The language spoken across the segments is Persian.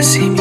عظیمی.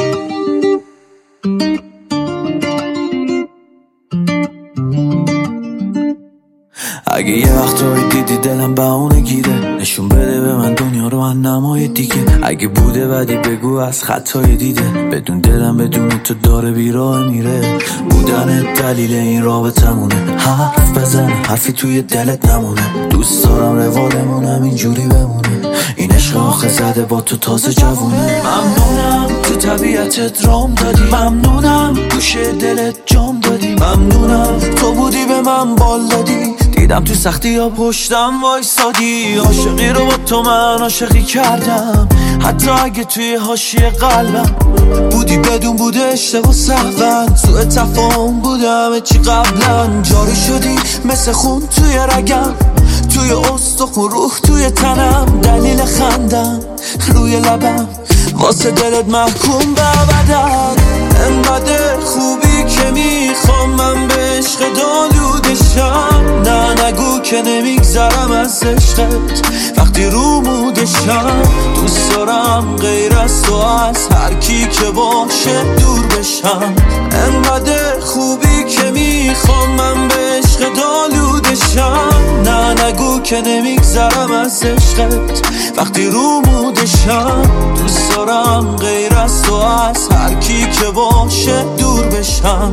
اگه یه وقتایی دیدی دلم بهونه گیره، نشون بده به من دنیا رو من نمای دیگه. اگه بوده بدی بگو از خطای دیده، بدون دلم بدون تو داره بیراه میره. بودن دلیل این رابطمونه، حرف بزن حرفی توی دلت نمونه. دوست دارم روالمونم اینجوری بمونه، این عشق آخه زده با تو تازه جوونه. ممنونم تو طبیعتت رام دادی، ممنونم گوشه دلت جام دادی، ممنونم تو بودی به من بال دادی. دیدم تو سختی یا پشتم وایسادی، عاشقی رو با تو من عاشقی کردم. حتی اگه توی حاشیه قلبم بودی بدون بوده اشتباه سهون. سوء تفاهم بودم چی قبلا، جاری شدی مثل خون توی رگم، توی استخون روح توی تنم. دلیل خندم روی لبم واسه دلت محکوم به ابدم. انقدر خوبی که میخوام من به عشق دالودشم. نه نگو که نمیگذرم از عشقت وقتی رو مودشم. دوست دارم غیر از تو از هر کی که باشه دور بشم. انقدر خوبی که میخوام من به عشق دالودشم. نه نگو که نمیگذرم از عشقت وقتی رو مودشم. دوست دارم غیر از تو از هر کی که باشه دور بشم.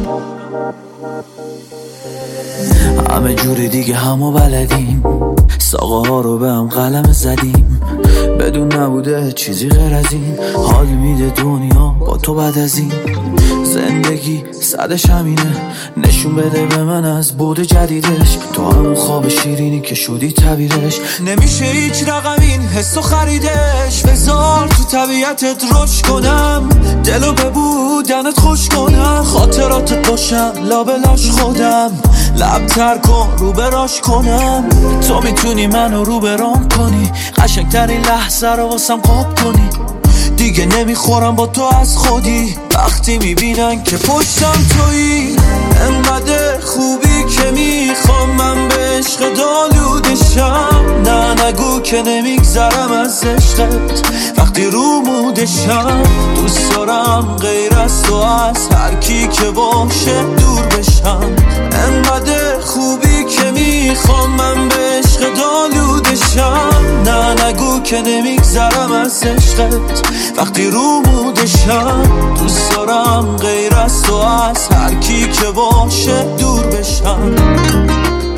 همه جوری دیگه همو بلدیم، ساقه ها رو به هم قلم زدیم. بدون نبوده چیزی غیر از این، حال میده دنیا با تو بعد از این. زندگی صدش همینه، نشون بده به من از بود جدیدش. تو همون خواب شیرینی که شدی تعبیرش، نمیشه هیچ رقم این حسو خریدش. بذار تو طبیعتت رشد کنم، دلو به بودنت خوش کنم. خاطراتت باشم لابلاش خودم، لب تر کن رو براش کنم. تو میتونی منو رو برام کنی، قشنگترین لحظه رو واسم قاب کنی. دیگه نمیخورم با تو از خودی، وقتی میبینن که پشتم تویی. انقدر خوبی که میخوام من به عشق دالودشم. نه نگو که نمیگذرم از عشقت وقتی رو مودشم. دوست دارم غیر از تو از هر کی که باشه دور بشم. انقدر خوبی که میخوام من به عشق دالودشم. نه نگو که نمیگذرم از عشقت وقتی رو مودشم. دوست دارم غیر از تو از هر کی که باشه دور بشم.